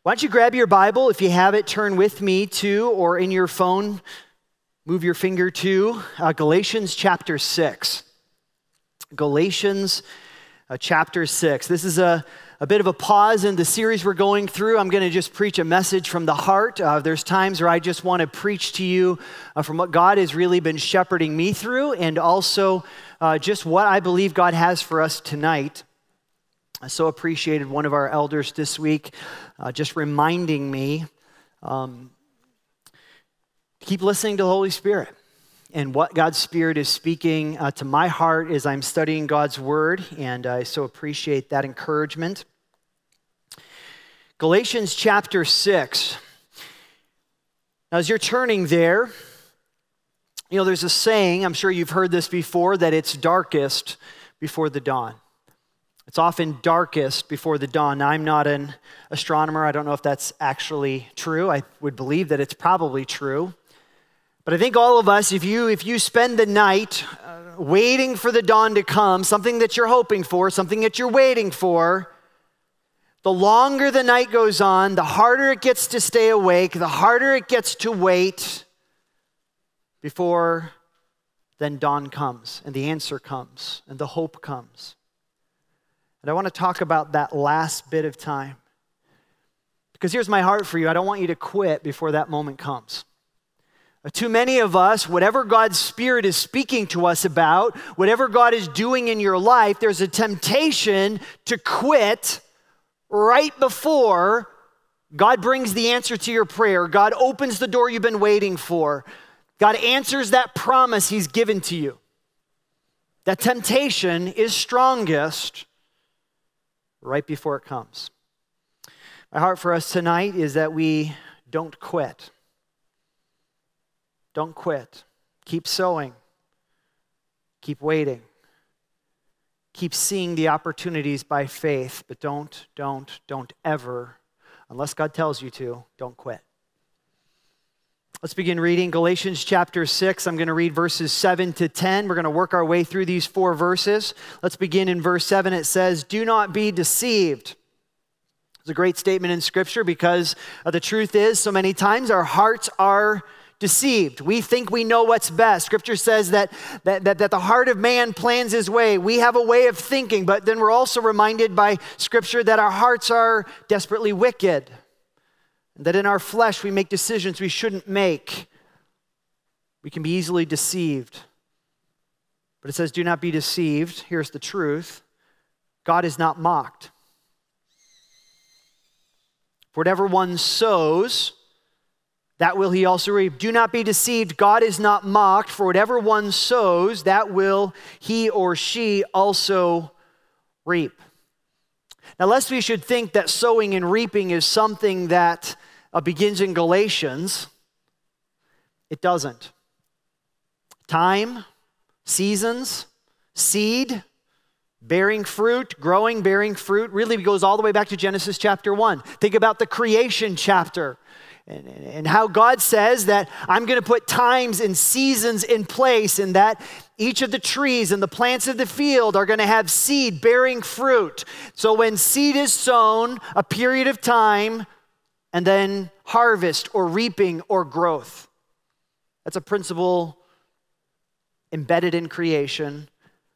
Why don't you grab your Bible? If you have it, turn with me to, or in your phone, move your finger to Galatians chapter 6. Galatians chapter 6. This is a bit of a pause in the series we're going through. I'm going to just preach a message from the heart. There's times where I just want to preach to you from what God has really been shepherding me through, and also just what I believe God has for us tonight. I so appreciated one of our elders this week just reminding me keep listening to the Holy Spirit and what God's Spirit is speaking to my heart as I'm studying God's Word, and I so appreciate that encouragement. Galatians chapter 6. Now, as you're turning there, you know, there's a saying, I'm sure you've heard this before, that it's darkest before the dawn. It's often darkest before the dawn. Now, I'm not an astronomer. I don't know if that's actually true. I would believe that it's probably true. But I think all of us, if you spend the night waiting for the dawn to come, something that you're hoping for, something that you're waiting for, the longer the night goes on, the harder it gets to stay awake, the harder it gets to wait before then dawn comes and the answer comes and the hope comes. And I want to talk about that last bit of time. Because here's my heart for you. I don't want you to quit before that moment comes. Too many of us, whatever God's Spirit is speaking to us about, whatever God is doing in your life, there's a temptation to quit right before God brings the answer to your prayer. God opens the door you've been waiting for. God answers that promise He's given to you. That temptation is strongest right before it comes. My heart for us tonight is that we don't quit. Don't quit. Keep sowing. Keep waiting. Keep seeing the opportunities by faith, but don't ever, unless God tells you to, don't quit. Let's begin reading Galatians chapter 6. I'm going to read verses 7 to 10. We're going to work our way through these 4 verses. Let's begin in verse 7. It says, "Do not be deceived." It's a great statement in Scripture because the truth is, so many times our hearts are deceived. We think we know what's best. Scripture says that the heart of man plans his way. We have a way of thinking, but then we're also reminded by Scripture that our hearts are desperately wicked. That in our flesh we make decisions we shouldn't make. We can be easily deceived. But it says, do not be deceived. Here's the truth. God is not mocked. For whatever one sows, that will he also reap. Do not be deceived. God is not mocked. For whatever one sows, that will he or she also reap. Now, lest we should think that sowing and reaping is something that begins in Galatians, it doesn't. Time, seasons, seed, bearing fruit, growing, bearing fruit, really goes all the way back to Genesis chapter 1. Think about the creation chapter and how God says that I'm going to put times and seasons in place, and that each of the trees and the plants of the field are going to have seed bearing fruit. So when seed is sown, a period of time, and then harvest or reaping or growth. That's a principle embedded in creation.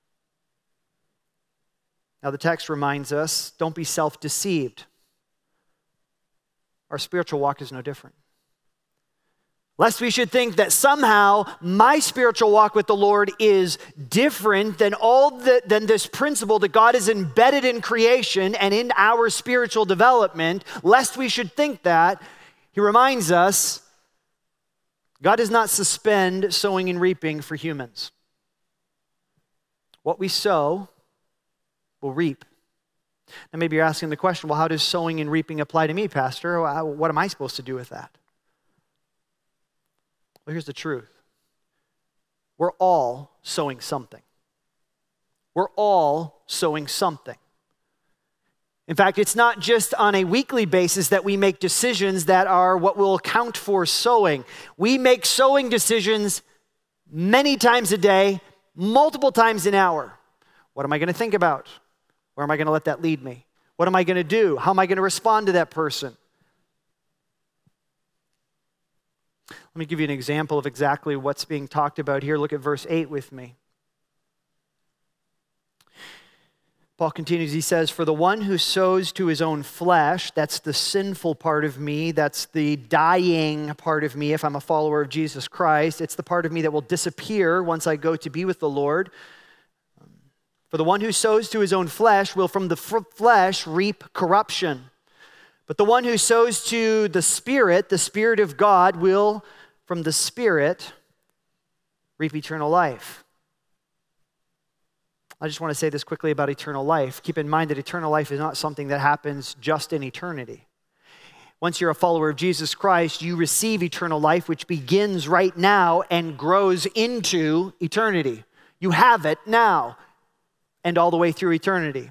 Now the text reminds us, don't be self-deceived. Our spiritual walk is no different. Lest we should think that somehow my spiritual walk with the Lord is different than than this principle that God has embedded in creation and in our spiritual development. Lest we should think that, he reminds us, God does not suspend sowing and reaping for humans. What we sow, we'll reap. Now maybe you're asking the question, well, how does sowing and reaping apply to me, Pastor? What am I supposed to do with that? Well, here's the truth. We're all sowing something. We're all sowing something. In fact, it's not just on a weekly basis that we make decisions that are what will account for sowing. We make sowing decisions many times a day, multiple times an hour. What am I going to think about? Where am I going to let that lead me? What am I going to do? How am I going to respond to that person? Let me give you an example of exactly what's being talked about here. Look at verse 8 with me. Paul continues, he says, "For the one who sows to his own flesh," that's the sinful part of me, that's the dying part of me if I'm a follower of Jesus Christ. It's the part of me that will disappear once I go to be with the Lord. "For the one who sows to his own flesh will from the flesh reap corruption. But the one who sows to the Spirit of God, will from the Spirit reap eternal life." I just want to say this quickly about eternal life. Keep in mind that eternal life is not something that happens just in eternity. Once you're a follower of Jesus Christ, you receive eternal life, which begins right now and grows into eternity. You have it now and all the way through eternity.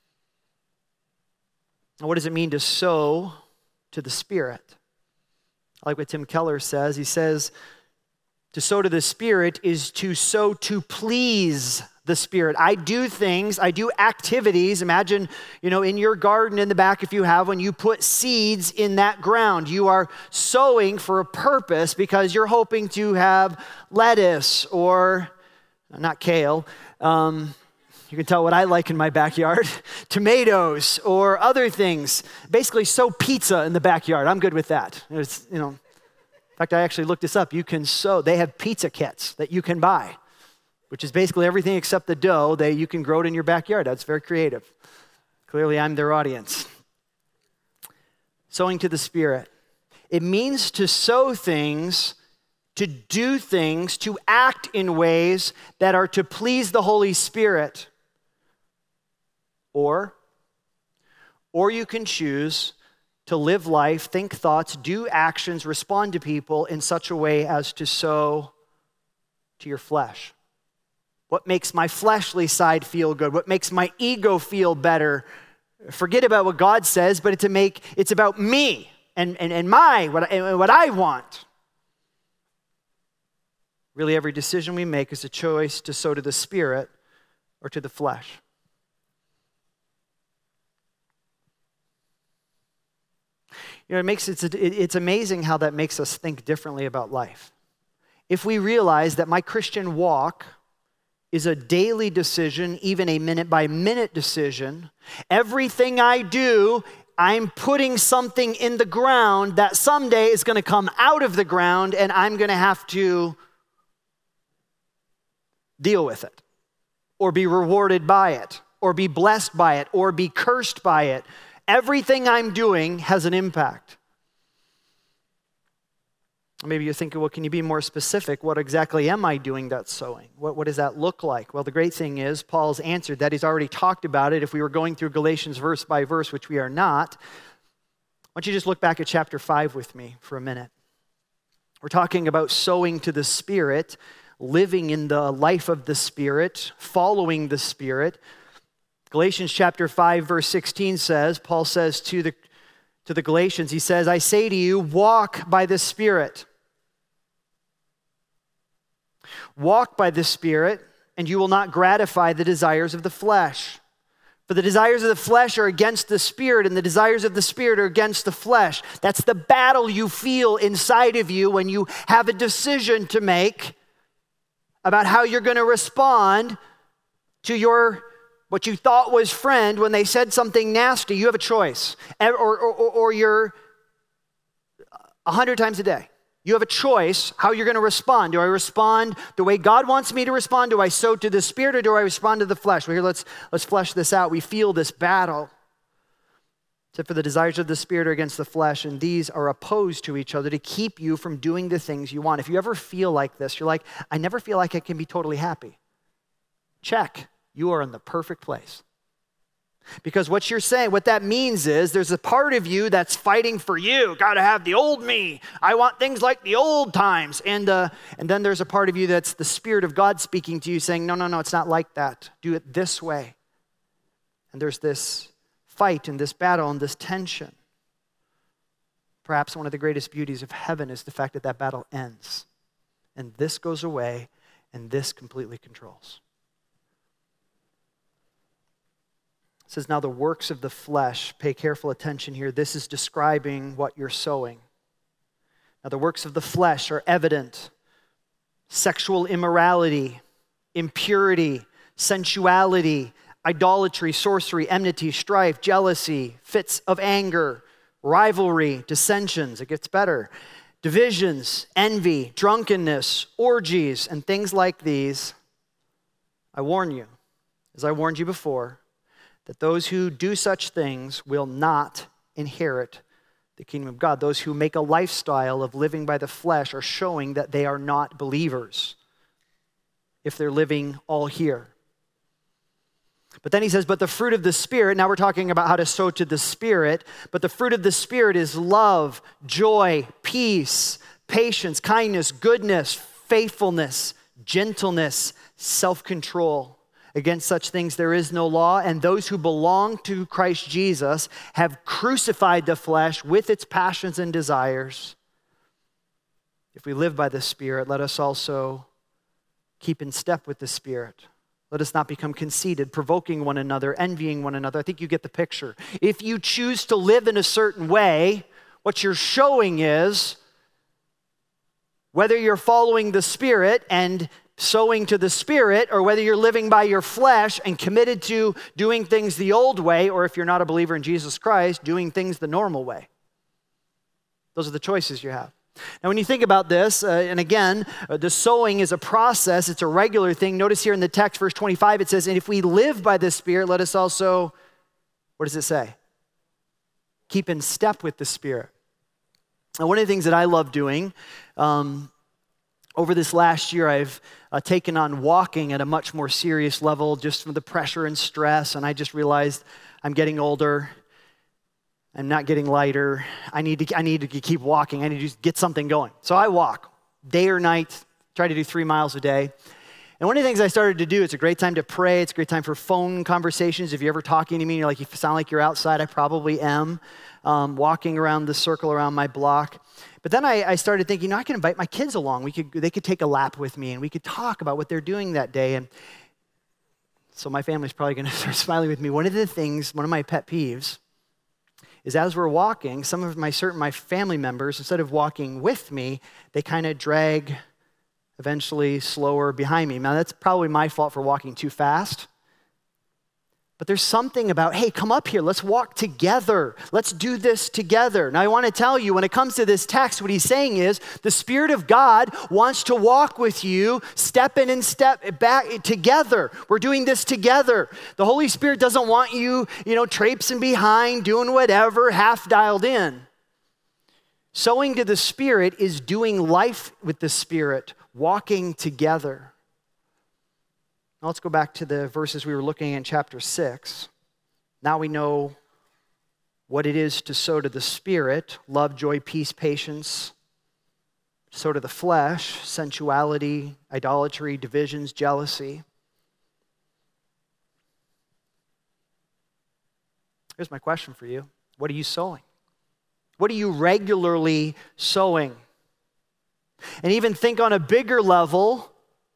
Now, what does it mean to sow to the Spirit? I like what Tim Keller says. He says, to sow to the Spirit is to sow to please the Spirit. I do things, I do activities. Imagine, in your garden in the back, if you have, when you put seeds in that ground, you are sowing for a purpose because you're hoping to have lettuce or, not kale, you can tell what I like in my backyard, tomatoes or other things. Basically, sow pizza in the backyard. I'm good with that. In fact, I actually looked this up. You can sow. They have pizza kits that you can buy, which is basically everything except the dough. You can grow it in your backyard. That's very creative. Clearly, I'm their audience. Sowing to the Spirit. It means to sow things, to do things, to act in ways that are to please the Holy Spirit. Or you can choose to live life, think thoughts, do actions, respond to people in such a way as to sow to your flesh. What makes my fleshly side feel good? What makes my ego feel better? Forget about what God says, but it's about me and what I want. Really, every decision we make is a choice to sow to the Spirit or to the flesh. It's amazing how that makes us think differently about life. If we realize that my Christian walk is a daily decision, even a minute-by-minute decision, everything I do, I'm putting something in the ground that someday is going to come out of the ground and I'm going to have to deal with it, or be rewarded by it, or be blessed by it, or be cursed by it. Everything I'm doing has an impact. Maybe you're thinking, well, can you be more specific? What exactly am I doing that's sowing? What does that look like? Well, the great thing is Paul's answered that. He's already talked about it. If we were going through Galatians verse by verse, which we are not, why don't you just look back at chapter 5 with me for a minute. We're talking about sowing to the Spirit, living in the life of the Spirit, following the Spirit. Galatians chapter 5, verse 16 says, Paul says to the Galatians, he says, "I say to you, walk by the Spirit. Walk by the Spirit, and you will not gratify the desires of the flesh. For the desires of the flesh are against the Spirit, and the desires of the Spirit are against the flesh." That's the battle you feel inside of you when you have a decision to make about how you're going to respond to what you thought was friend when they said something nasty. You have a choice. Or you're 100 times a day. You have a choice how you're going to respond. Do I respond the way God wants me to respond? Do I sow to the Spirit, or do I respond to the flesh? Well, here, let's flesh this out. We feel this battle. Except for the desires of the Spirit are against the flesh, and these are opposed to each other to keep you from doing the things you want. If you ever feel like this, you're like, I never feel like I can be totally happy. Check. You are in the perfect place. Because what you're saying, what that means is there's a part of you that's fighting for you. Got to have the old me. I want things like the old times. And then there's a part of you that's the Spirit of God speaking to you saying, no, it's not like that. Do it this way. And there's this fight and this battle and this tension. Perhaps one of the greatest beauties of heaven is the fact that that battle ends. And this goes away and this completely controls. It says, now the works of the flesh, pay careful attention here. This is describing what you're sowing. Now, the works of the flesh are evident: sexual immorality, impurity, sensuality, idolatry, sorcery, enmity, strife, jealousy, fits of anger, rivalry, dissensions. It gets better. Divisions, envy, drunkenness, orgies, and things like these. I warn you, as I warned you before, that those who do such things will not inherit the kingdom of God. Those who make a lifestyle of living by the flesh are showing that they are not believers if they're living all here. But then he says, but the fruit of the Spirit, now we're talking about how to sow to the Spirit, but the fruit of the Spirit is love, joy, peace, patience, kindness, goodness, faithfulness, gentleness, self-control. Against such things there is no law, and those who belong to Christ Jesus have crucified the flesh with its passions and desires. If we live by the Spirit, let us also keep in step with the Spirit. Let us not become conceited, provoking one another, envying one another. I think you get the picture. If you choose to live in a certain way, what you're showing is whether you're following the Spirit and sowing to the Spirit, or whether you're living by your flesh and committed to doing things the old way, or if you're not a believer in Jesus Christ, doing things the normal way. Those are the choices you have. Now, when you think about this, and again, the sowing is a process. It's a regular thing. Notice here in the text, verse 25, it says, and if we live by the Spirit, let us also, what does it say? Keep in step with the Spirit. Now, one of the things that I love doing, over this last year, I've taken on walking at a much more serious level just from the pressure and stress, and I just realized I'm getting older. I'm not getting lighter. I need to keep walking. I need to just get something going. So I walk day or night, try to do 3 miles a day. And one of the things I started to do, it's a great time to pray. It's a great time for phone conversations. If you're ever talking to me and you're like, you sound like you're outside, I probably am, walking around the circle around my block. But then I started thinking, I can invite my kids along. They could take a lap with me and we could talk about what they're doing that day. And so my family's probably going to start smiling with me. One of my pet peeves is as we're walking, some of my family members, instead of walking with me, they kind of drag eventually slower behind me. Now, that's probably my fault for walking too fast. But there's something about, hey, come up here. Let's walk together. Let's do this together. Now, I want to tell you, when it comes to this text, what he's saying is the Spirit of God wants to walk with you, step in and step back together. We're doing this together. The Holy Spirit doesn't want you, traipsing behind, doing whatever, half dialed in. Sowing to the Spirit is doing life with the Spirit, walking together. Now let's go back to the verses we were looking at in chapter 6. Now we know what it is to sow to the Spirit: love, joy, peace, patience. Sow to the flesh: sensuality, idolatry, divisions, jealousy. Here's my question for you. What are you sowing? What are you regularly sowing? And even think on a bigger level.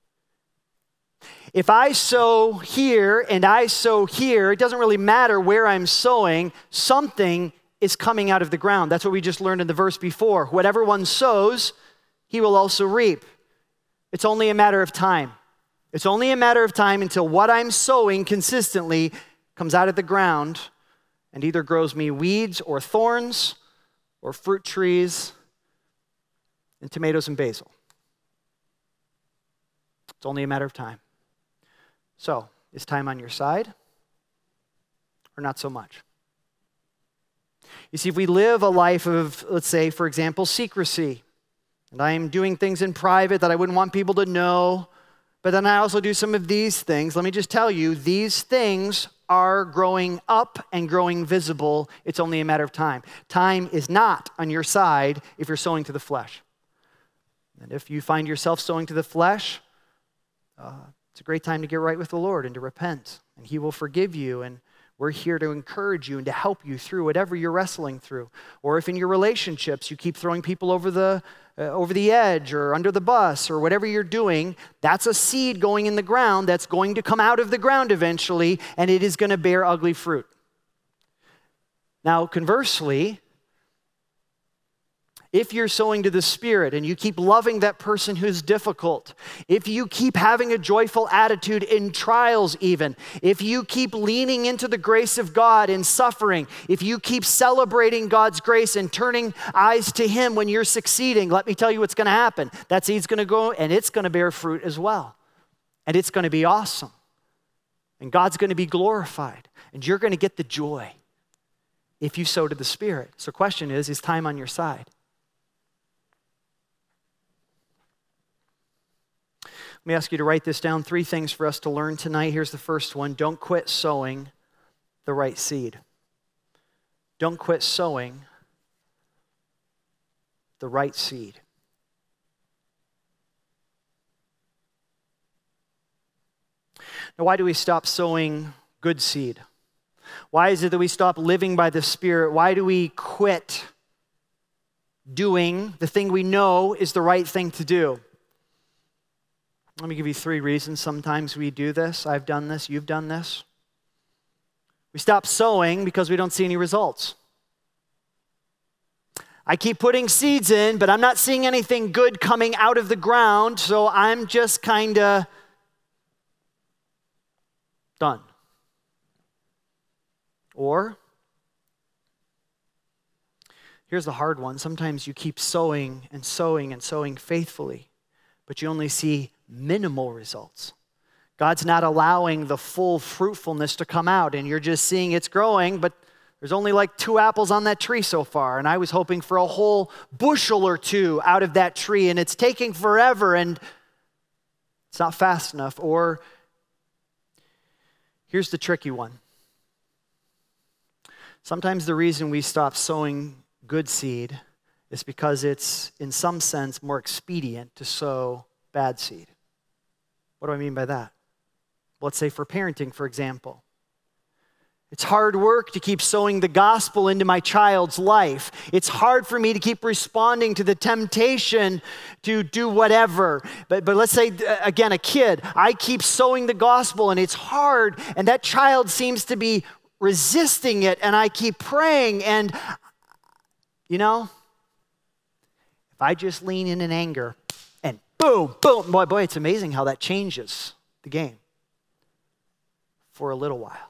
If I sow here and I sow here, it doesn't really matter where I'm sowing. Something is coming out of the ground. That's what we just learned in the verse before. Whatever one sows, he will also reap. It's only a matter of time. It's only a matter of time until what I'm sowing consistently comes out of the ground and either grows me weeds or thorns or fruit trees and tomatoes and basil. It's only a matter of time. So, is time on your side or not so much? You see, if we live a life of, let's say, for example, secrecy, and I am doing things in private that I wouldn't want people to know, but then I also do some of these things, let me just tell you, these things are growing up and growing visible. It's only a matter of time. Time is not on your side if you're sowing to the flesh. And if you find yourself sowing to the flesh, it's a great time to get right with the Lord and to repent, and He will forgive you, and we're here to encourage you and to help you through whatever you're wrestling through. Or if in your relationships you keep throwing people over the edge or under the bus or whatever you're doing, that's a seed going in the ground that's going to come out of the ground eventually, and it is going to bear ugly fruit. Now, conversely, If you're sowing to the Spirit and you keep loving that person who's difficult, if you keep having a joyful attitude in trials even, if you keep leaning into the grace of God in suffering, if you keep celebrating God's grace and turning eyes to Him when you're succeeding, let me tell you what's going to happen. That seed's going to go and it's going to bear fruit as well. And it's going to be awesome. And God's going to be glorified. And you're going to get the joy if you sow to the Spirit. So the question is time on your side? Let me ask you to write this down. 3 things for us to learn tonight. Here's the first one. Don't quit sowing the right seed. Don't quit sowing the right seed. Now, why do we stop sowing good seed? Why is it that we stop living by the Spirit? Why do we quit doing the thing we know is the right thing to do? Let me give you 3 reasons. Sometimes we do this. I've done this. You've done this. We stop sowing because we don't see any results. I keep putting seeds in, but I'm not seeing anything good coming out of the ground, so I'm just kind of done. Or, here's the hard one. Sometimes you keep sowing and sowing and sowing faithfully, but you only see minimal results. God's not allowing the full fruitfulness to come out, and you're just seeing it's growing, but there's only like 2 apples on that tree so far, and I was hoping for a whole bushel or 2 out of that tree, and it's taking forever, and it's not fast enough. Or, here's the tricky one. Sometimes the reason we stop sowing good seed is because it's, in some sense, more expedient to sow bad seed. What do I mean by that? Let's say for parenting, for example. It's hard work to keep sowing the gospel into my child's life. It's hard for me to keep responding to the temptation to do whatever. But let's say, again, a kid. I keep sowing the gospel and it's hard, and that child seems to be resisting it, and I keep praying, and, if I just lean in anger, and boom, boom, boy, it's amazing how that changes the game for a little while.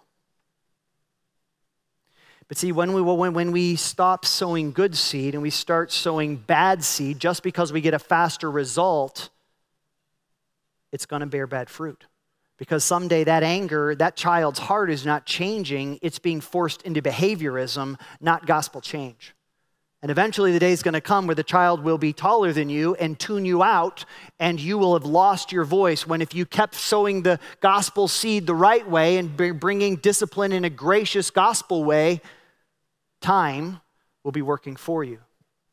But see, when we stop sowing good seed and we start sowing bad seed just because we get a faster result, it's going to bear bad fruit. Because someday that anger, that child's heart is not changing, it's being forced into behaviorism, not gospel change. And eventually the day is going to come where the child will be taller than you and tune you out, and you will have lost your voice. When if you kept sowing the gospel seed the right way and bringing discipline in a gracious gospel way, time will be working for you.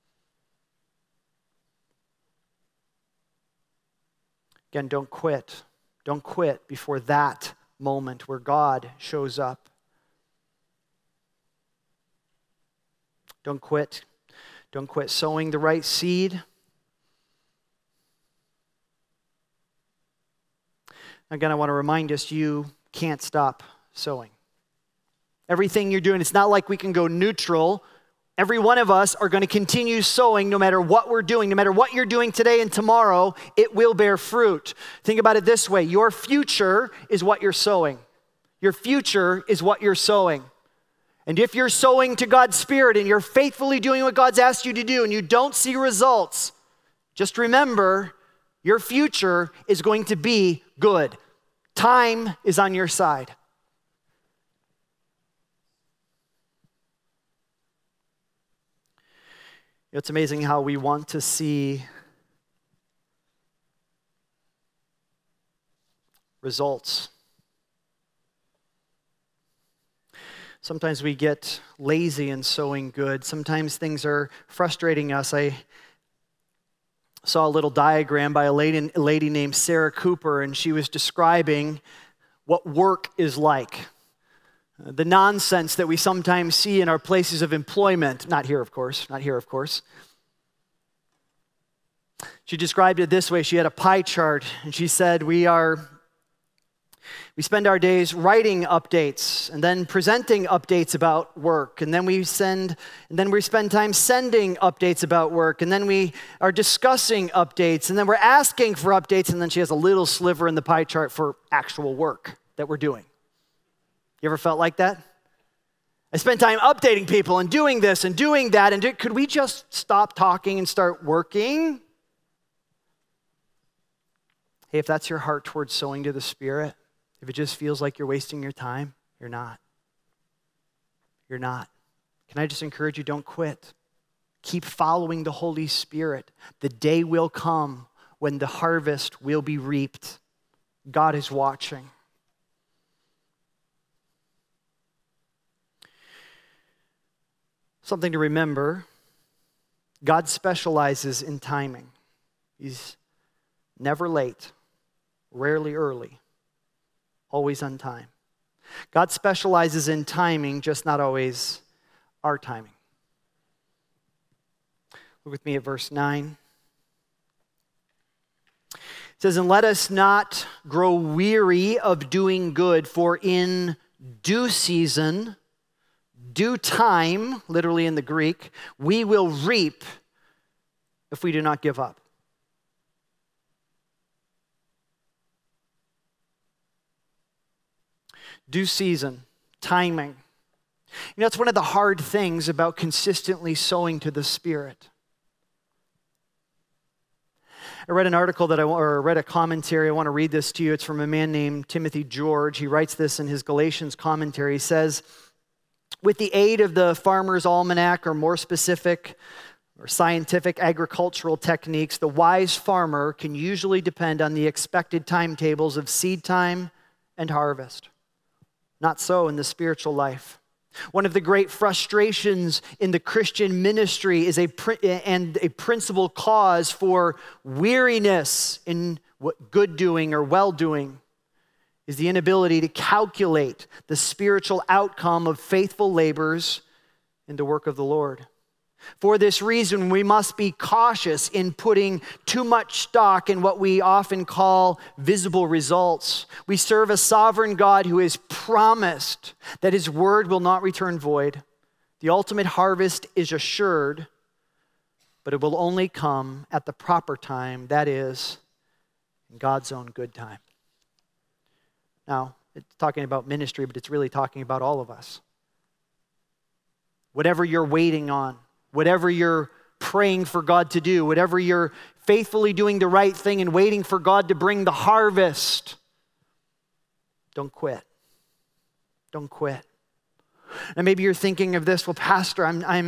Again, don't quit. Don't quit before that moment where God shows up. Don't quit. Don't quit sowing the right seed. Again, I want to remind us, you can't stop sowing. Everything you're doing, it's not like we can go neutral. Every one of us are going to continue sowing no matter what we're doing. No matter what you're doing today and tomorrow, it will bear fruit. Think about it this way. Your future is what you're sowing. Your future is what you're sowing. And if you're sowing to God's Spirit and you're faithfully doing what God's asked you to do and you don't see results, just remember, your future is going to be good. Time is on your side. It's amazing how we want to see results. Sometimes we get lazy in sowing good. Sometimes things are frustrating us. I saw a little diagram by a lady named Sarah Cooper, and she was describing what work is like. The nonsense that we sometimes see in our places of employment. Not here, of course. She described it this way. She had a pie chart, and she said, we are We spend our days writing updates and then presenting updates about work. And then we spend time sending updates about work. And then we are discussing updates. And then we're asking for updates. And then she has a little sliver in the pie chart for actual work that we're doing. You ever felt like that? I spend time updating people and doing this and doing that. And could we just stop talking and start working? Hey, if that's your heart towards sowing to the Spirit, if it just feels like you're wasting your time, you're not. You're not. Can I just encourage you, don't quit. Keep following the Holy Spirit. The day will come when the harvest will be reaped. God is watching. Something to remember, God specializes in timing. He's never late, rarely early, always on time. God specializes in timing, just not always our timing. Look with me at verse 9. It says, "And let us not grow weary of doing good, for in due season," due time, literally in the Greek, "we will reap if we do not give up." Due season, timing. You know, it's one of the hard things about consistently sowing to the Spirit. I read an article or read a commentary. I want to read this to you. It's from a man named Timothy George. He writes this in his Galatians commentary. He says, "With the aid of the Farmer's Almanac, or more specific or scientific agricultural techniques, the wise farmer can usually depend on the expected timetables of seed time and harvest. Not so in the spiritual life. One of the great frustrations in the Christian ministry is a principal cause for weariness in what good doing or well doing is the inability to calculate the spiritual outcome of faithful labors in the work of the Lord. For this reason, we must be cautious in putting too much stock in what we often call visible results. We serve a sovereign God who has promised that his word will not return void. The ultimate harvest is assured, but it will only come at the proper time, that is, in God's own good time." Now, it's talking about ministry, but it's really talking about all of us. Whatever you're waiting on, whatever you're praying for God to do, whatever you're faithfully doing the right thing and waiting for God to bring the harvest, don't quit. Don't quit. And maybe you're thinking of this, well, Pastor,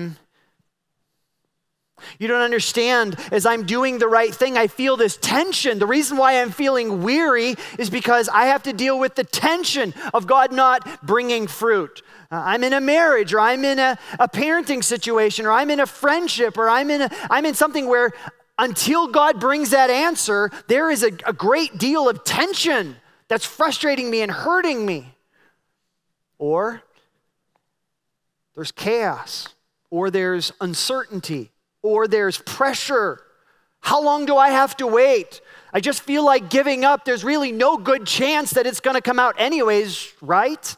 you don't understand. As I'm doing the right thing, I feel this tension. The reason why I'm feeling weary is because I have to deal with the tension of God not bringing fruit. I'm in a marriage, or I'm in a parenting situation, or I'm in a friendship, or I'm in something where until God brings that answer, there is a great deal of tension that's frustrating me and hurting me. Or there's chaos, or there's uncertainty, or there's pressure. How long do I have to wait? I just feel like giving up. There's really no good chance that it's going to come out anyways, right?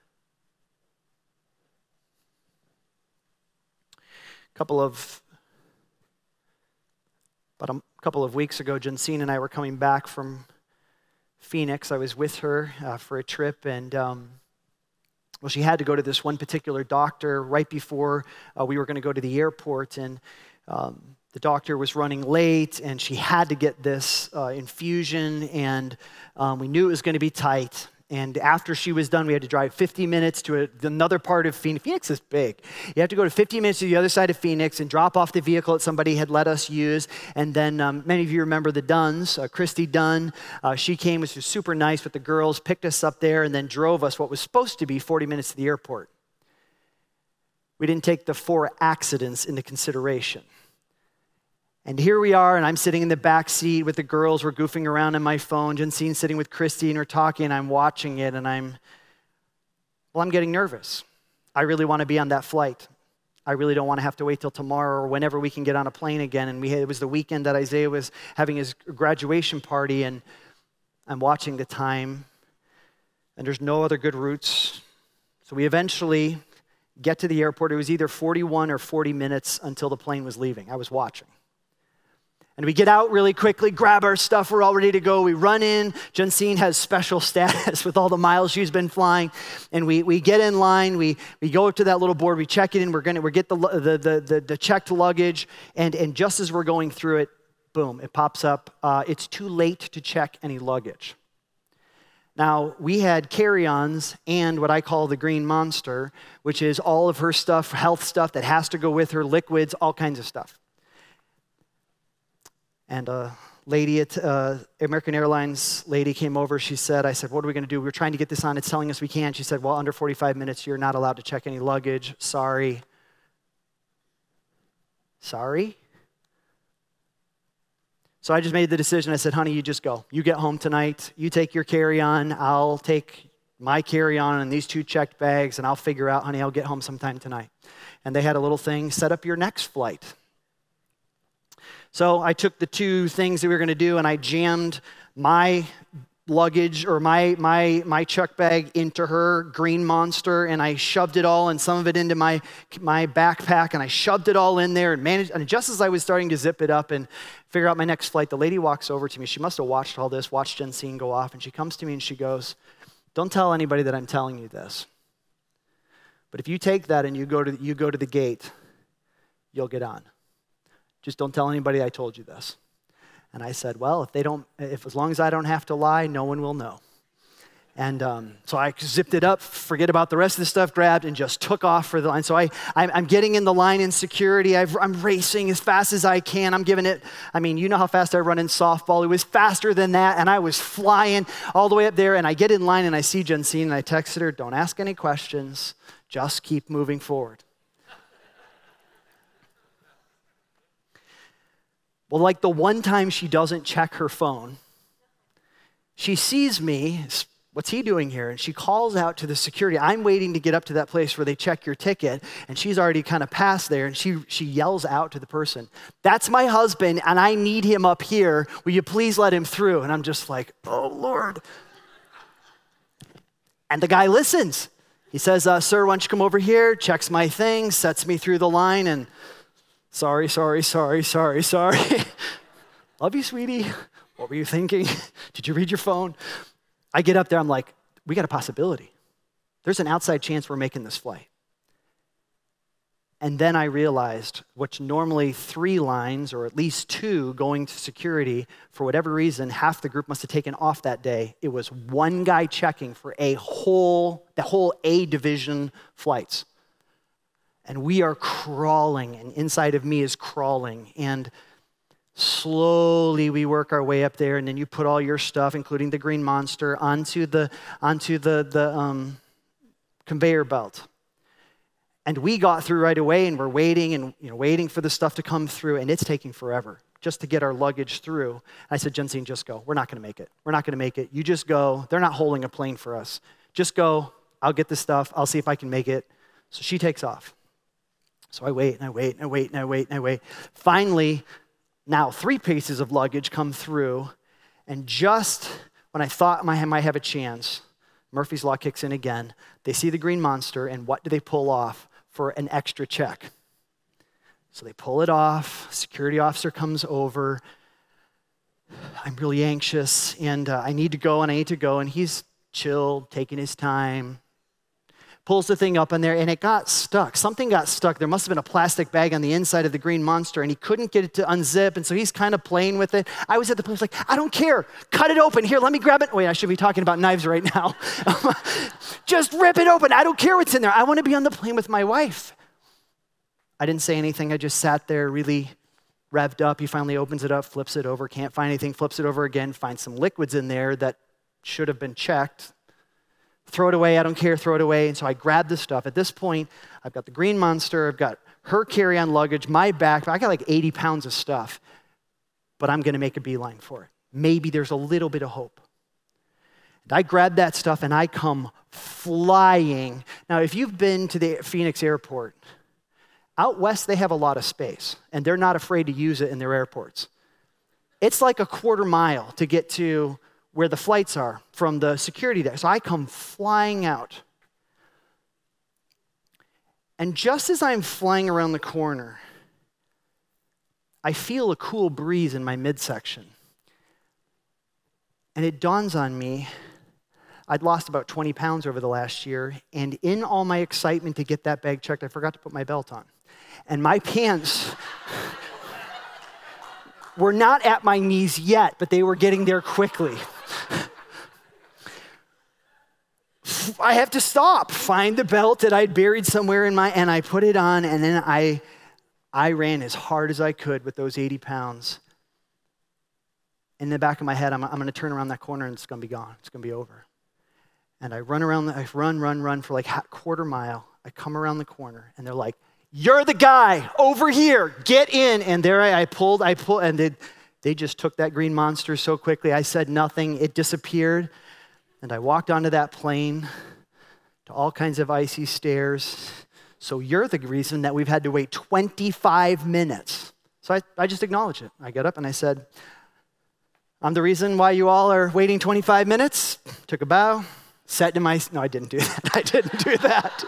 About a couple of weeks ago, Jensine and I were coming back from Phoenix. I was with her for a trip, and she had to go to this one particular doctor right before we were going to go to the airport, and the doctor was running late, and she had to get this infusion, and we knew it was going to be tight. And after she was done, we had to drive 50 minutes to another part of Phoenix. Phoenix is big. You have to go to 50 minutes to the other side of Phoenix and drop off the vehicle that somebody had let us use. And then many of you remember the Dunns, Christy Dunn. She came, was super nice with the girls, picked us up there, and then drove us what was supposed to be 40 minutes to the airport. We didn't take the 4 accidents into consideration. And here we are, and I'm sitting in the back seat with the girls. We're goofing around on my phone. Jensine's sitting with Christy, and we're talking, and I'm watching it, and I'm getting nervous. I really want to be on that flight. I really don't want to have to wait till tomorrow or whenever we can get on a plane again. And it was the weekend that Isaiah was having his graduation party, and I'm watching the time. and there's no other good routes. So we eventually get to the airport. It was either 41 or 40 minutes until the plane was leaving. I was watching. And we get out really quickly, grab our stuff, we're all ready to go. We run in. Jensine has special status with all the miles she's been flying. And we get in line, we go up to that little board, we check it in, we get the checked luggage, and just as we're going through it, boom, it pops up. It's too late to check any luggage. Now, we had carry-ons and what I call the Green Monster, which is all of her stuff, health stuff that has to go with her, liquids, all kinds of stuff. And a lady at American Airlines lady came over. She said, I said, what are we going to do? We're trying to get this on. It's telling us we can't. She said, well, under 45 minutes, you're not allowed to check any luggage. Sorry. Sorry? So I just made the decision. I said, honey, you just go. You get home tonight. You take your carry-on. I'll take my carry-on and these 2 checked bags, and I'll figure out, honey, I'll get home sometime tonight. And they had a little thing, set up your next flight. So I took the 2 things that we were going to do, and I jammed my luggage or my check bag into her Green Monster, and I shoved it all and some of it into my backpack, and I shoved it all in there and managed. And just as I was starting to zip it up and figure out my next flight, the lady walks over to me. She must have watched all this, watched Jensine go off, and she comes to me and she goes, don't tell anybody that I'm telling you this, but if you take that and you go to the gate, you'll get on. Just don't tell anybody I told you this. And I said, well, if as long as I don't have to lie, no one will know. And so I zipped it up, forget about the rest of the stuff, grabbed, and just took off for the line. So I'm getting in the line in security. I'm racing as fast as I can. I'm giving it, you know how fast I run in softball. It was faster than that, and I was flying all the way up there. And I get in line, and I see Jensine, and I texted her, don't ask any questions. Just keep moving forward. Well, like the one time she doesn't check her phone, she sees me, what's he doing here? And she calls out to the security. I'm waiting to get up to that place where they check your ticket, and she's already kind of passed there, and she yells out to the person, that's my husband, and I need him up here. Will you please let him through? And I'm just like, oh, Lord. And the guy listens. He says, sir, why don't you come over here, checks my thing, sets me through the line, and Sorry. Love you, sweetie. What were you thinking? Did you read your phone? I get up there, I'm like, we got a possibility. There's an outside chance we're making this flight. And then I realized what's normally 3 lines, or at least 2, going to security, for whatever reason, half the group must have taken off that day. It was 1 guy checking for the whole A division flights. And we are crawling, and inside of me is crawling. And slowly we work our way up there, and then you put all your stuff, including the Green Monster, onto the conveyor belt. And we got through right away, and we're waiting and waiting for the stuff to come through, and it's taking forever just to get our luggage through. And I said, Jensine, just go. We're not going to make it. We're not going to make it. You just go. They're not holding a plane for us. Just go. I'll get the stuff. I'll see if I can make it. So she takes off. So I wait, and I wait, and I wait, and I wait, and I wait. Finally, now 3 pieces of luggage come through, and just when I thought I might have a chance, Murphy's Law kicks in again. They see the Green Monster, and what do they pull off for an extra check? So they pull it off. Security officer comes over. I'm really anxious, and I need to go, and he's chilled, taking his time. Pulls the thing up in there, and it got stuck. Something got stuck. There must have been a plastic bag on the inside of the Green Monster, and he couldn't get it to unzip, and so he's kind of playing with it. I was at the place like, I don't care. Cut it open. Here, let me grab it. Wait, I should be talking about knives right now. Just rip it open. I don't care what's in there. I want to be on the plane with my wife. I didn't say anything. I just sat there really revved up. He finally opens it up, flips it over, can't find anything, flips it over again, finds some liquids in there that should have been checked. Throw it away, I don't care, throw it away. And so I grabbed this stuff. At this point, I've got the Green Monster, I've got her carry-on luggage, my backpack. I got like 80 pounds of stuff, but I'm gonna make a beeline for it. Maybe there's a little bit of hope. And I grab that stuff and I come flying. Now, if you've been to the Phoenix airport, out west they have a lot of space, and they're not afraid to use it in their airports. It's like a 1/4 mile to get to where the flights are from the security desk. So I come flying out. And just as I'm flying around the corner, I feel a cool breeze in my midsection. And it dawns on me, I'd lost about 20 pounds over the last year, and in all my excitement to get that bag checked, I forgot to put my belt on. And my pants were not at my knees yet, but they were getting there quickly. I have to stop, find the belt that I'd buried somewhere and I put it on, and then I ran as hard as I could with those 80 pounds. In the back of my head, I'm going to turn around that corner and it's going to be gone. It's going to be over. And I run for like a quarter mile. I come around the corner and they're like, "You're the guy over here, get in." And there I pulled, and they just took that green monster so quickly. I said nothing, it disappeared. And I walked onto that plane to all kinds of icy stairs. "So you're the reason that we've had to wait 25 minutes. So I just acknowledged it. I got up and I said, "I'm the reason why you all are waiting 25 minutes. Took a bow, sat in my, no, I didn't do that.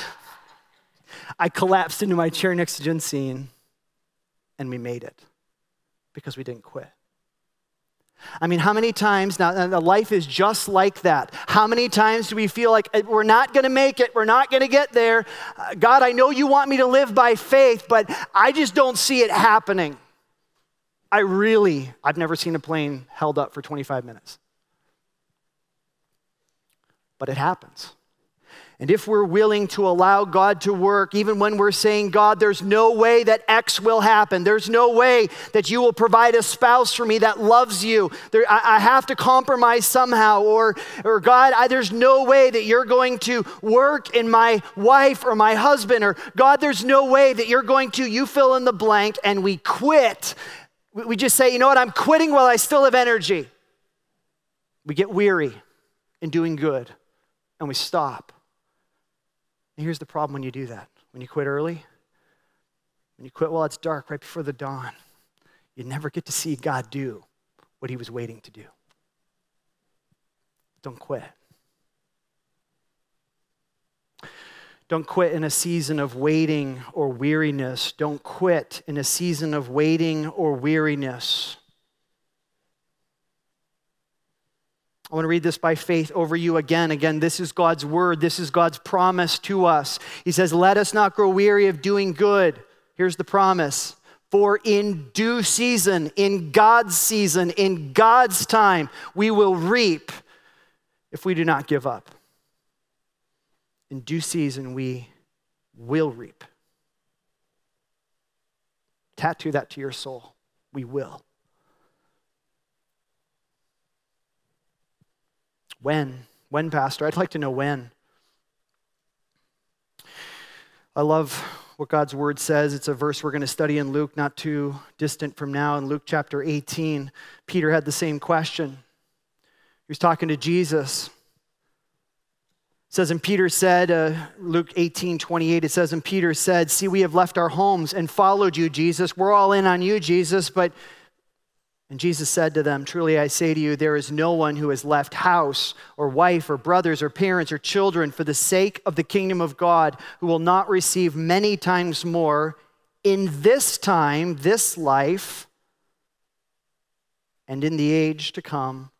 I collapsed into my chair next to Jensine, and we made it because we didn't quit. I mean, how many times, now life is just like that. How many times do we feel like we're not going to make it, we're not going to get there? God, I know you want me to live by faith, but I just don't see it happening. I've never seen a plane held up for 25 minutes. But it happens. And if we're willing to allow God to work, even when we're saying, "God, there's no way that X will happen. There's no way that you will provide a spouse for me that loves you. I have to compromise somehow." Or "God, there's no way that you're going to work in my wife or my husband." Or "God, there's no way that you're going to," you fill in the blank, and we quit. We just say, "You know what, I'm quitting while I still have energy." We get weary in doing good, and we stop. And here's the problem when you do that. When you quit early, when you quit while it's dark, right before the dawn, you never get to see God do what he was waiting to do. Don't quit. Don't quit in a season of waiting or weariness. Don't quit in a season of waiting or weariness. I want to read this by faith over you again. Again, this is God's word. This is God's promise to us. He says, "Let us not grow weary of doing good." Here's the promise. "For in due season, in God's time, we will reap if we do not give up." In due season, we will reap. Tattoo that to your soul. We will. When? When, Pastor? I'd like to know when. I love what God's word says. It's a verse we're going to study in Luke, not too distant from now. In Luke chapter 18, Peter had the same question. He was talking to Jesus. It says, and Peter said, Luke 18:28, it says, and Peter said, "See, we have left our homes and followed you, Jesus. We're all in on you, Jesus, but..." And Jesus said to them, "Truly I say to you, there is no one who has left house or wife or brothers or parents or children for the sake of the kingdom of God who will not receive many times more in this time, this life, and in the age to come,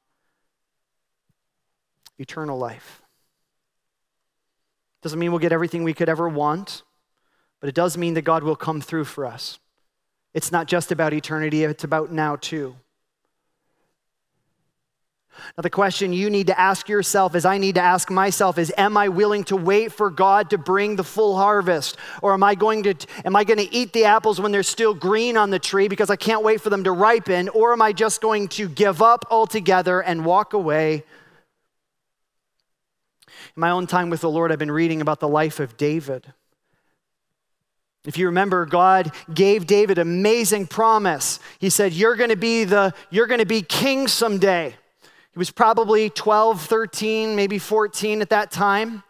eternal life." Doesn't mean we'll get everything we could ever want, but it does mean that God will come through for us. It's not just about eternity, it's about now too. Now the question you need to ask yourself, as I need to ask myself, is, am I willing to wait for God to bring the full harvest? Or am I going to eat the apples when they're still green on the tree because I can't wait for them to ripen? Or am I just going to give up altogether and walk away? In my own time with the Lord, I've been reading about the life of David. If you remember, God gave David an amazing promise. He said, you're going to be king someday. He was probably 12, 13, maybe 14 at that time.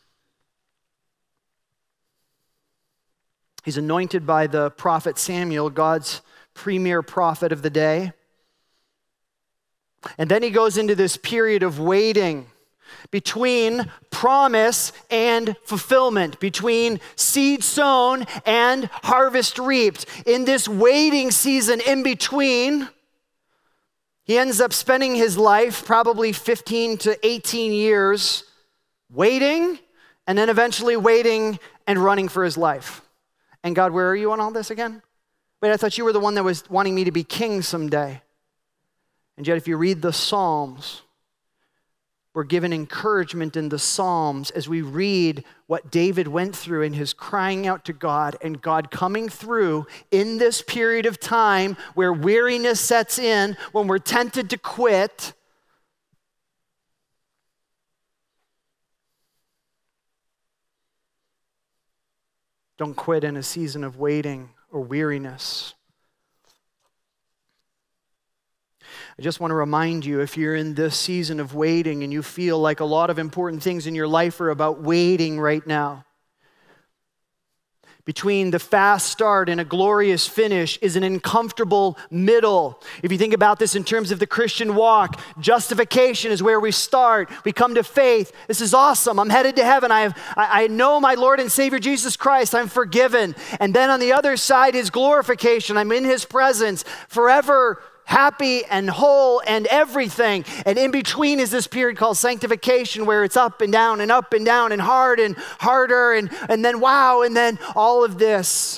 He's anointed by the prophet Samuel, God's premier prophet of the day. And then he goes into this period of waiting between promise and fulfillment, between seed sown and harvest reaped. In this waiting season in between, he ends up spending his life, probably 15 to 18 years, waiting, and then eventually waiting and running for his life. And God, where are you on all this again? Wait, I thought you were the one that was wanting me to be king someday. And yet if you read the Psalms, we're given encouragement in the Psalms as we read what David went through in his crying out to God and God coming through in this period of time where weariness sets in, when we're tempted to quit. Don't quit in a season of waiting or weariness. I just want to remind you, if you're in this season of waiting and you feel like a lot of important things in your life are about waiting right now, between the fast start and a glorious finish is an uncomfortable middle. If you think about this in terms of the Christian walk, justification is where we start. We come to faith. This is awesome. I'm headed to heaven. I know my Lord and Savior Jesus Christ. I'm forgiven. And then on the other side is glorification. I'm in his presence forever, happy and whole and everything. And in between is this period called sanctification, where it's up and down and up and down and hard and harder and then wow, and then all of this.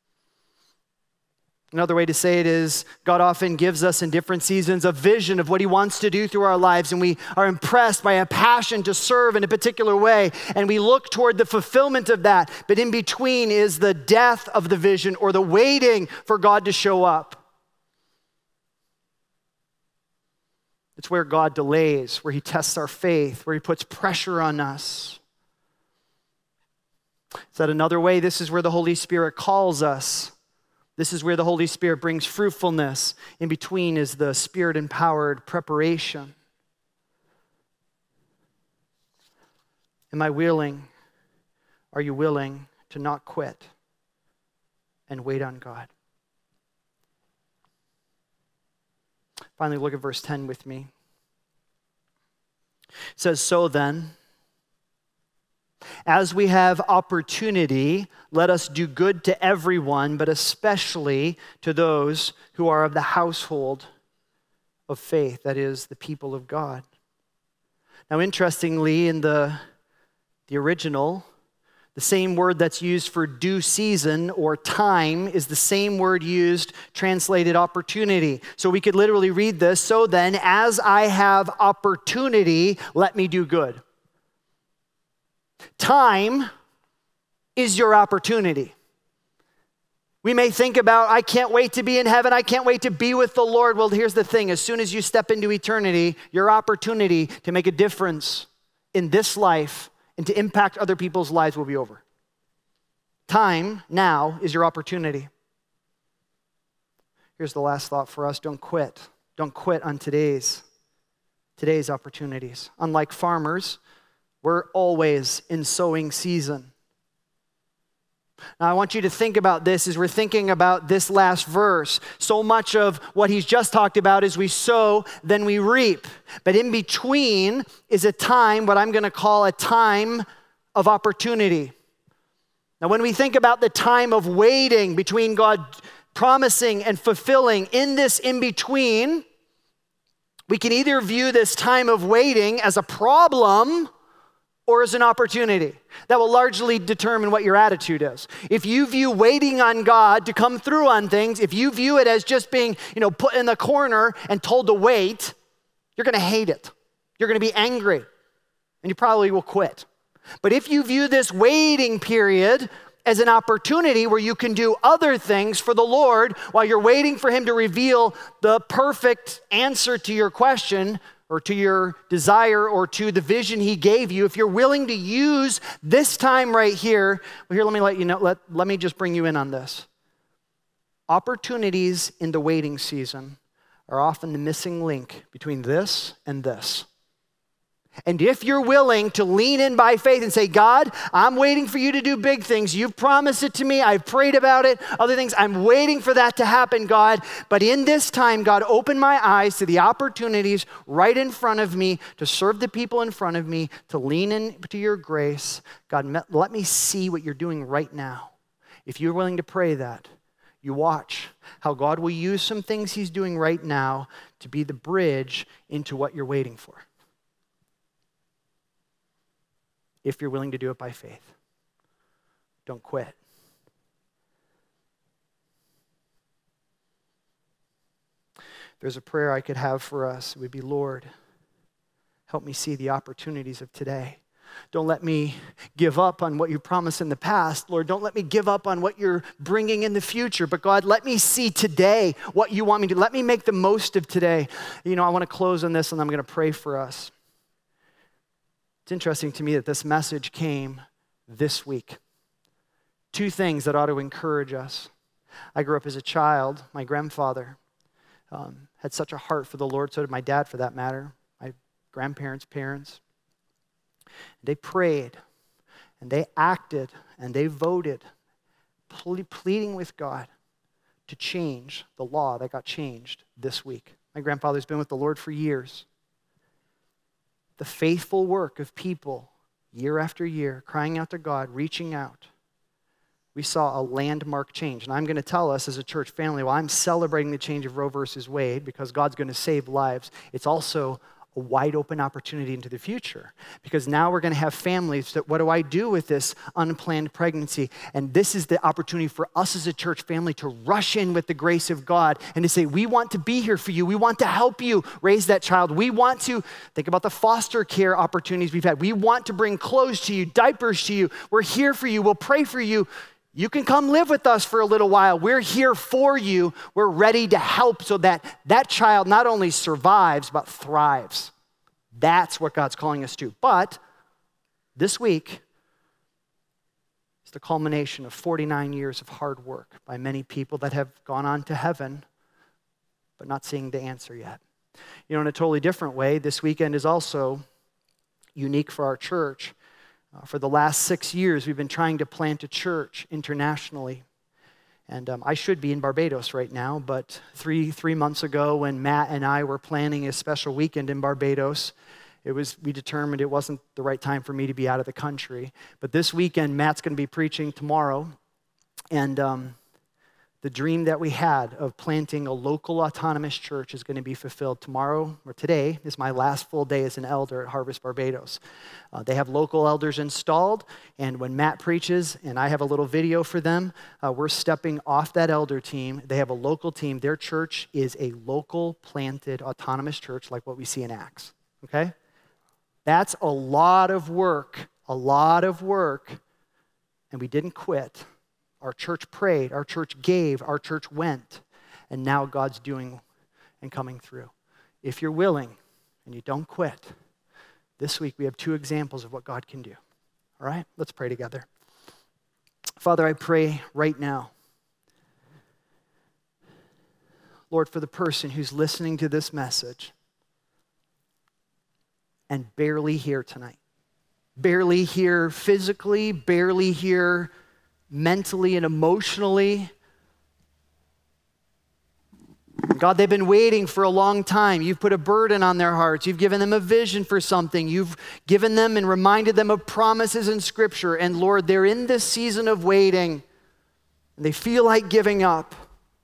Another way to say it is God often gives us in different seasons a vision of what he wants to do through our lives, and we are impressed by a passion to serve in a particular way, and we look toward the fulfillment of that. But in between is the death of the vision or the waiting for God to show up. It's where God delays, where he tests our faith, where he puts pressure on us. Said another way, this is where the Holy Spirit calls us. This is where the Holy Spirit brings fruitfulness. In between is the Spirit-empowered preparation. Am I willing? Are you willing to not quit and wait on God? Finally, look at verse 10 with me. It says, so then, as we have opportunity, let us do good to everyone, but especially to those who are of the household of faith, that is, the people of God. Now, interestingly, in the original, the same word that's used for due season or time is the same word used, translated opportunity. So we could literally read this, so then, as I have opportunity, let me do good. Time is your opportunity. We may think about, I can't wait to be in heaven, I can't wait to be with the Lord. Well, here's the thing, as soon as you step into eternity, your opportunity to make a difference in this life and to impact other people's lives will be over. Time now is your opportunity. Here's the last thought for us. Don't quit. Don't quit on today's opportunities. Unlike farmers, we're always in sowing season. Now, I want you to think about this as we're thinking about this last verse. So much of what he's just talked about is we sow, then we reap. But in between is a time, what I'm going to call a time of opportunity. Now, when we think about the time of waiting between God promising and fulfilling, in this in-between, we can either view this time of waiting as a problem or as an opportunity. That will largely determine what your attitude is. If you view waiting on God to come through on things, if you view it as just being, put in the corner and told to wait, you're going to hate it. You're going to be angry, and you probably will quit. But if you view this waiting period as an opportunity where you can do other things for the Lord while you're waiting for him to reveal the perfect answer to your question, or to your desire, or to the vision he gave you, if you're willing to use this time right here, well, here, let me let you know, let me just bring you in on this. Opportunities in the waiting season are often the missing link between this and this. And if you're willing to lean in by faith and say, God, I'm waiting for you to do big things. You've promised it to me. I've prayed about it. Other things, I'm waiting for that to happen, God. But in this time, God, open my eyes to the opportunities right in front of me to serve the people in front of me, to lean into your grace. God, let me see what you're doing right now. If you're willing to pray that, you watch how God will use some things he's doing right now to be the bridge into what you're waiting for. If you're willing to do it by faith. Don't quit. There's a prayer I could have for us. It would be, Lord, help me see the opportunities of today. Don't let me give up on what you promised in the past. Lord, don't let me give up on what you're bringing in the future. But God, let me see today what you want me to do. Let me make the most of today. I want to close on this and I'm going to pray for us. It's interesting to me that this message came this week. Two things that ought to encourage us. I grew up as a child. My grandfather had such a heart for the Lord. So did my dad, for that matter. My grandparents' parents. They prayed, and they acted, and they voted, pleading with God to change the law that got changed this week. My grandfather's been with the Lord for years. The faithful work of people, year after year, crying out to God, reaching out. We saw a landmark change. And I'm going to tell us as a church family, while I'm celebrating the change of Roe versus Wade, because God's going to save lives, it's also a wide open opportunity into the future. Because now we're going to have families that, what do I do with this unplanned pregnancy? And this is the opportunity for us as a church family to rush in with the grace of God and to say, we want to be here for you. We want to help you raise that child. We want to think about the foster care opportunities we've had. We want to bring clothes to you, diapers to you. We're here for you. We'll pray for you. You can come live with us for a little while. We're here for you. We're ready to help so that that child not only survives, but thrives. That's what God's calling us to. But this week is the culmination of 49 years of hard work by many people that have gone on to heaven, but not seeing the answer yet. In a totally different way, this weekend is also unique for our church. For the last 6 years, we've been trying to plant a church internationally. And I should be in Barbados right now, but three months ago when Matt and I were planning a special weekend in Barbados, we determined it wasn't the right time for me to be out of the country. But this weekend, Matt's going to be preaching tomorrow. And the dream that we had of planting a local autonomous church is going to be fulfilled tomorrow, or today is my last full day as an elder at Harvest Barbados. They have local elders installed, and when Matt preaches, and I have a little video for them, we're stepping off that elder team. They have a local team. Their church is a local planted autonomous church like what we see in Acts, okay? That's a lot of work, and we didn't quit. Our church prayed, our church gave, our church went, and now God's doing and coming through. If you're willing and you don't quit, this week we have 2 examples of what God can do. All right, let's pray together. Father, I pray right now, Lord, for the person who's listening to this message and barely here tonight, barely here physically, barely here mentally and emotionally. God, they've been waiting for a long time. You've put a burden on their hearts. You've given them a vision for something. You've given them and reminded them of promises in Scripture. And Lord, they're in this season of waiting, and they feel like giving up.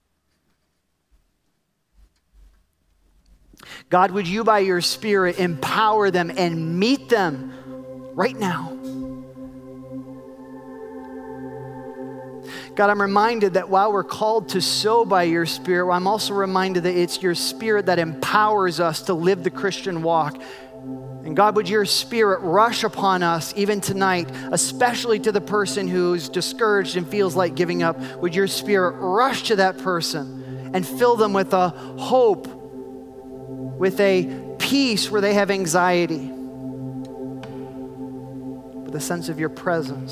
God, would you by your Spirit empower them and meet them right now? God, I'm reminded that while we're called to sow by your Spirit, I'm also reminded that it's your Spirit that empowers us to live the Christian walk. And God, would your Spirit rush upon us even tonight, especially to the person who's discouraged and feels like giving up. Would your Spirit rush to that person and fill them with a hope, with a peace where they have anxiety, with a sense of your presence.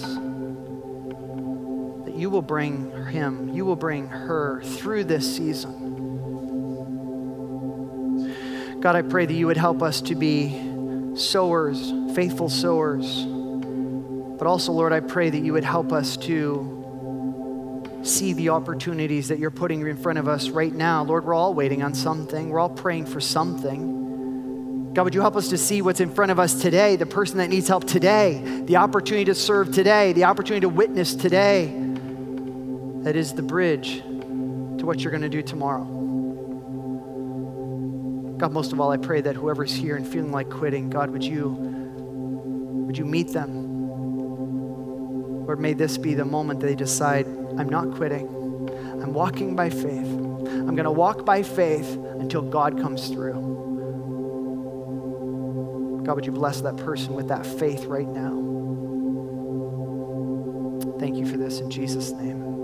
You will bring him, you will bring her through this season. God, I pray that you would help us to be sowers, faithful sowers. But also, Lord, I pray that you would help us to see the opportunities that you're putting in front of us right now. Lord, we're all waiting on something. We're all praying for something. God, would you help us to see what's in front of us today, the person that needs help today, the opportunity to serve today, the opportunity to witness today. That is the bridge to what you're going to do tomorrow. God, most of all, I pray that whoever's here and feeling like quitting, God, would you meet them? Lord, may this be the moment that they decide, I'm not quitting. I'm walking by faith. I'm going to walk by faith until God comes through. God, would you bless that person with that faith right now? Thank you for this in Jesus' name.